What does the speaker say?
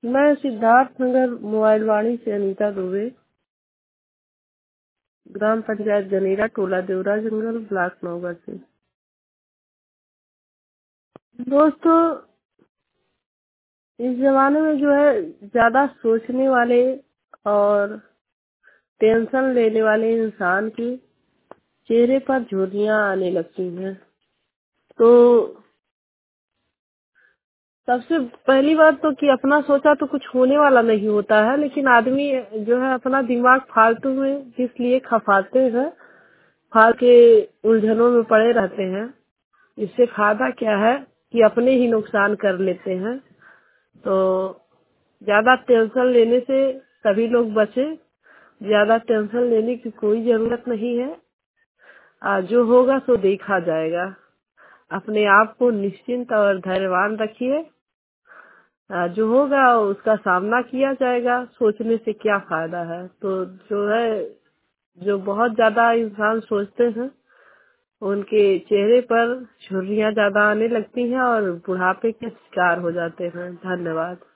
मैं सिद्धार्थ नगर मोबाइल वाणी से अनीता दुबे, ग्राम पंचायत जनेरा, टोला देवरा जंगल, ब्लॉक नौगढ़ से। दोस्तों, इस जमाने में जो है ज्यादा सोचने वाले और टेंशन लेने वाले इंसान के चेहरे पर झुर्रियां आने लगती हैं। तो सबसे पहली बात तो कि अपना सोचा तो कुछ होने वाला नहीं होता है, लेकिन आदमी जो है अपना दिमाग फालतू में इसलिए खपाते हैं, फाल के उलझनों में पड़े रहते हैं। इससे फायदा क्या है कि अपने ही नुकसान कर लेते हैं। तो ज्यादा टेंशन लेने से सभी लोग बचे। ज्यादा टेंशन लेने की कोई जरूरत नहीं है। जो होगा सो देखा जाएगा। अपने आप को निश्चिंत और धैर्यवान रखिए। जो होगा उसका सामना किया जाएगा। सोचने से क्या फायदा है। तो जो है, जो बहुत ज्यादा इंसान सोचते हैं उनके चेहरे पर झुर्रियां ज्यादा आने लगती हैं और बुढ़ापे के शिकार हो जाते हैं। धन्यवाद।